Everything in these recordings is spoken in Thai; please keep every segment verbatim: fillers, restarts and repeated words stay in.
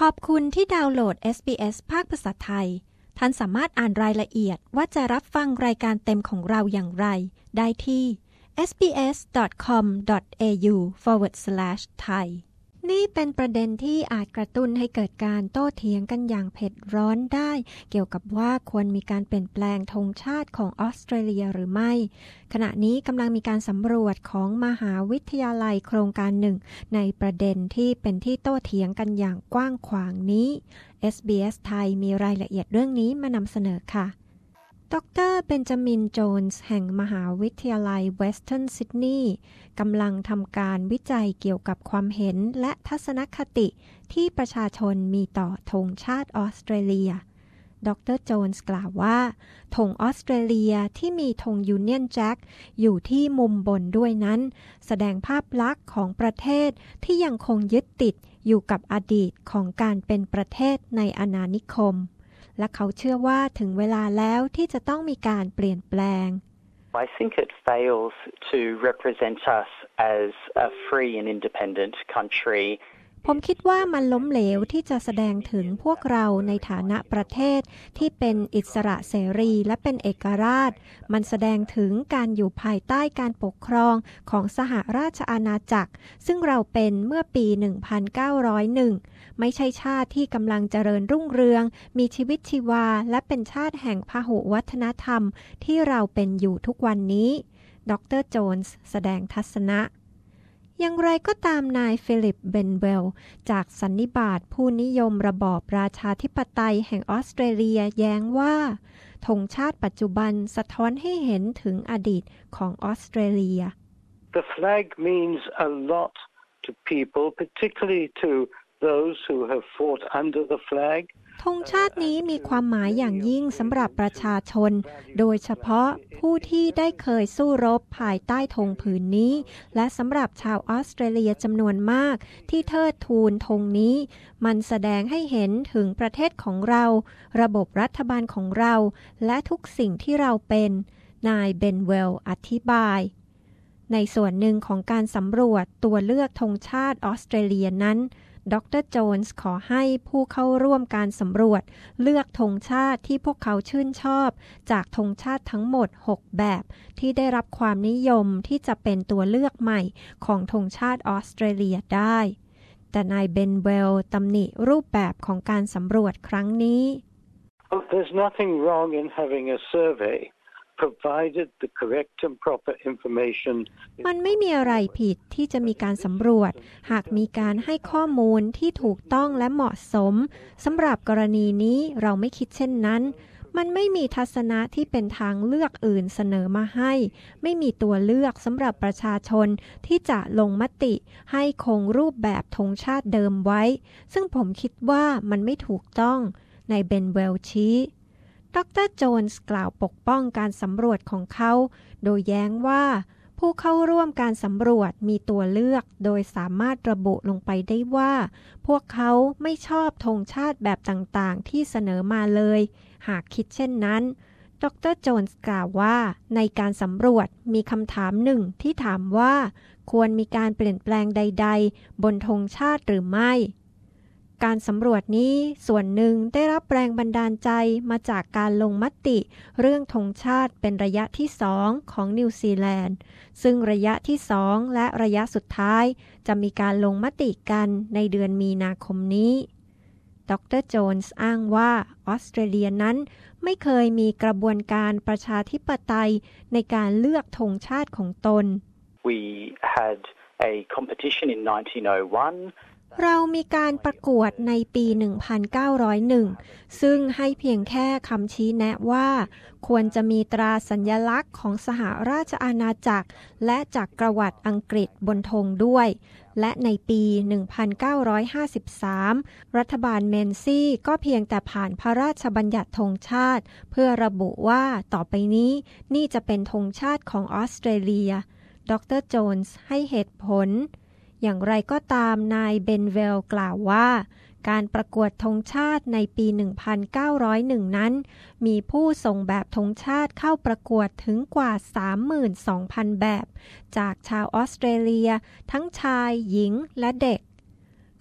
ขอบคุณที่ดาวน์โหลด เอส บี เอส ภาคภาษาไทยท่านสามารถอ่านรายละเอียดว่าจะรับฟังรายการเต็มของเราอย่างไรได้ที่ เอส บี เอส ดอท คอม ดอท เอ ยู สแลช ไทย นี่เป็นประเด็นที่อาจกระตุ้นให้เกิดการโต้เถียงกันอย่างเผ็ดร้อนได้เกี่ยวกับว่าควรมีการเปลี่ยนแปลงธงชาติของออสเตรเลียหรือไม่ขณะนี้กำลังมีการสำรวจของมหาวิทยาลัยโครงการหนึ่งในประเด็นที่เป็นที่โต้เถียงกันอย่างกว้างขวางนี้ เอส บี เอส ไทยมีรายละเอียดเรื่องนี้มานำเสนอค่ะดร.เบนจามิน โจนส์แห่งมหาวิทยาลัยเวสเทิร์นซิดนีย์กำลังทำการวิจัยเกี่ยวกับความเห็นและทัศนคติที่ประชาชนมีต่อธงชาติออสเตรเลียดร.โจนส์กล่าวว่าธงออสเตรเลียที่มีธงยูเนียนแจ็คอยู่ที่มุมบนด้วยนั้นแสดงภาพลักษณ์ของประเทศที่ยังคงยึดติดอยู่กับอดีตของการเป็นประเทศในอาณานิคมและเขาเชื่อว่าถึงเวลาแล้วที่จะต้องมีการเปลี่ยนแปลง I think it fails to represent us as a free and independent country ผมคิดว่ามันล้มเหลวที่จะแสดงถึงพวกเราในฐานะประเทศที่เป็นอิสระเสรีและเป็นเอกราชมันแสดงถึงการอยู่ภายใต้การปกครองของสหราชอาณาจักรซึ่งเราเป็นเมื่อปี หนึ่งพันเก้าร้อยเอ็ด ไม่ใช่ชาติที่กำลังเจริญรุ่งเรืองมีชีวิตชีวาและเป็นชาติแห่งพหุวัฒนธรรมที่เราเป็นอยู่ทุกวันนี้ดร.โจนส์แสดงทัศนะอย่างไรก็ตามนายฟิลิปเบนเวลจากสันนิบาตผู้นิยมระบอบราชาธิปไตยแห่งออสเตรเลียแย้งว่าธงชาติปัจจุบันสะท้อนให้เห็นถึงอดีตของออสเตรเลีย The flag means a lot to people, particularly to those who have fought under the flag ธงชาตินี้มีความหมายอย่างยิ่งสำหรับประชาชนโดยเฉพาะผู้ที่ได้เคยสู้รบภายใต้ธงผืนนี้และสำหรับชาวออสเตรเลียจำนวนมากที่เทิดทูนธงนี้มันแสดงให้เห็นถึงประเทศของเราระบบรัฐบาลของเราและทุกสิ่งที่เราเป็นนายเบนเวลอธิบายในส่วนหนึ่งของการสำรวจตัวเลือกธงชาติออสเตรเลียนั้นดร.โจนส์ขอให้ผู้เข้าร่วมการสำรวจเลือกธงชาติที่พวกเขาชื่นชอบจากธงชาติทั้งหมดหกแบบที่ได้รับความนิยมที่จะเป็นตัวเลือกใหม่ของธงชาติออสเตรเลียได้แต่นายเบนเวลตำหนิรูปแบบของการสำรวจครั้งนี้ oh, There's nothing wrong in having a survey provided the correct and proper information มันไม่มีอะไรผิดที่จะมีการสำรวจหากมีการให้ข้อมูลที่ถูกต้องและเหมาะสมสำหรับกรณีนี้เราไม่คิดเช่นนั้นมันไม่มีทัศนะที่เป็นทางเลือกอื่นเสนอมาให้ไม่มีตัวเลือกสำหรับประชาชนที่จะลงมติให้คงรูปแบบธงชาติเดิมไว้ซึ่งผมคิดว่ามันไม่ถูกต้องในเบนเวลชี้ดร.โจนส์กล่าวปกป้องการสำรวจของเขาโดยแย้งว่าผู้เข้าร่วมการสำรวจมีตัวเลือกโดยสามารถระบุลงไปได้ว่าพวกเขาไม่ชอบธงชาติแบบต่างๆที่เสนอมาเลยหากคิดเช่นนั้นดร.โจนส์กล่าวว่าในการสำรวจมีคำถามหนึ่งที่ถามว่าควรมีการเปลี่ยนแปลงใดๆบนธงชาติหรือไม่การสำรวจนี้ส่วนหนึ่งได้รับแรงบันดาลใจมาจากการลงมติเรื่องธงชาติเป็นระยะที่สองของนิวซีแลนด์ซึ่งระยะที่สองและระยะสุดท้ายจะมีการลงมติกันในเดือนมีนาคมนี้ดร.โจนส์อ้างว่าออสเตรเลียนั้นไม่เคยมีกระบวนการประชาธิปไตยในการเลือกธงชาติของตน We had a competition in nineteen oh one เรามีการประกวดในปี หนึ่งพันเก้าร้อยเอ็ด ซึ่งให้เพียงแค่คำชี้แนะว่าควรจะมีตราสัญลักษณ์ของสหราชอาณาจักรและจักรวรรดิอังกฤษบนธงด้วยและในปี หนึ่งพันเก้าร้อยห้าสิบสาม รัฐบาลเมนซี่ก็เพียงแต่ผ่านพระราชบัญญัติธงชาติเพื่อระบุว่าต่อไปนี้นี่จะเป็นธงชาติของออสเตรเลียดร.โจนส์ให้เหตุผลอย่างไรก็ตามนายเบนเวลกล่าวว่าการประกวดธงชาติในปี หนึ่งพันเก้าร้อยเอ็ด นั้นมีผู้ส่งแบบธงชาติเข้าประกวดถึงกว่า สามหมื่นสองพัน แบบจากชาวออสเตรเลียทั้งชายหญิงและเด็ก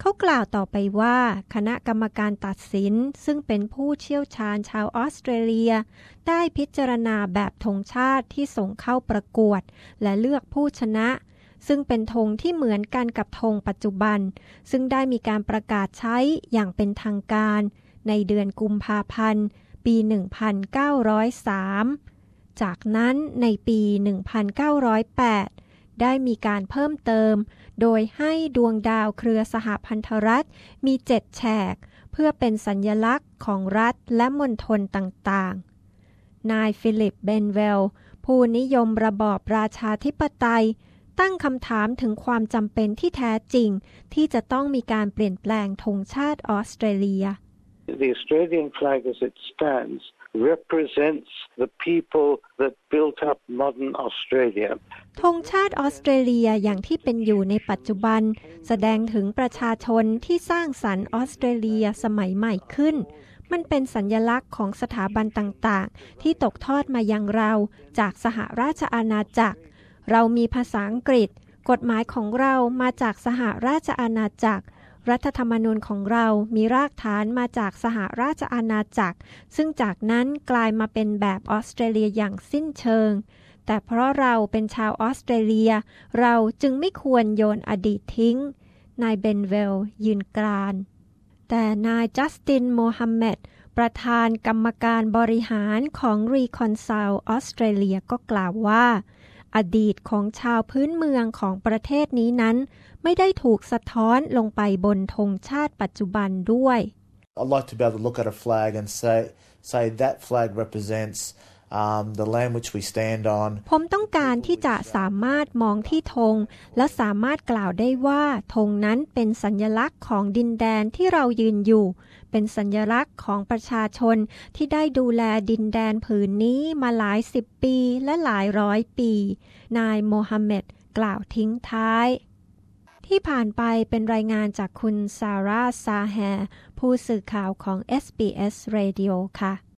เขากล่าวต่อไปว่าคณะกรรมการตัดสินซึ่งเป็นผู้เชี่ยวชาญชาวออสเตรเลียได้พิจารณาแบบธงชาติที่ส่งเข้าประกวดและเลือกผู้ชนะซึ่งเป็นธงที่เหมือนกันกับธงปัจจุบันซึ่งได้มีการประกาศใช้อย่างเป็นทางการในเดือนกุมภาพันธ์ปีหนึ่งพันเก้าร้อยสามจากนั้นในปีหนึ่งพันเก้าร้อยแปดได้มีการเพิ่มเติมโดยให้ดวงดาวเครือสหพันธรัฐมีเจ็ดแฉกเพื่อเป็นสัญลักษณ์ของรัฐและมณฑลต่างๆนายฟิลิปเบนเวลผู้นิยมระบอบราชาธิปไตยตั้งคำถามถึงความจำเป็นที่แท้จริงที่จะต้องมีการเปลี่ยนแปลงธงชาติออสเตรเลีย The Australian flag as it stands represents the people that built up modern Australia. ธงชาติออสเตรเลียอย่างที่เป็นอยู่ในปัจจุบันแสดงถึงประชาชนที่สร้างสรรค์ออสเตรเลียสมัยใหม่ขึ้นมันเป็นสัญลักษณ์ของสถาบันต่างๆที่ตกทอดมายังเราจากสหราชอาณาจักรเรามีภาษาอังกฤษกฎหมายของเรามาจากสหราชอาณาจักรรัฐธรรมนูญของเรามีรากฐานมาจากสหราชอาณาจักรซึ่งจากนั้นกลายมาเป็นแบบออสเตรเลียอย่างสิ้นเชิงแต่เพราะเราเป็นชาวออสเตรเลียเราจึงไม่ควรโยนอดีตทิ้งนายเบนเวลยืนกรานแต่นายจัสตินโมฮัมเหม็ดประธานกรรมการบริหารของ Reconcile Australia ก็กล่าวว่าอดีตของชาวพื้นเมืองของประเทศนี้นั้นไม่ได้ถูกสะท้อนลงไปบนธงชาติปัจจุบันด้วย I'd like to be able to look at a flag and say say that flag represents um, the land which we stand on ผมต้องการที่จะสามารถมองที่ธงและสามารถกล่าวได้ว่าธงนั้นเป็นสัญลักษณ์ของดินแดนที่เรายืนอยู่เป็นสัญลักษณ์ของประชาชนที่ได้ดูแลดินแดนผืนนี้มาหลายสิบปีและหลายร้อยปีนายโมฮัมเหม็ดกล่าวทิ้งท้ายที่ผ่านไปเป็นรายงานจากคุณซาร่าซาแฮผู้สื่อข่าวของ เอส บี เอส Radio ค่ะ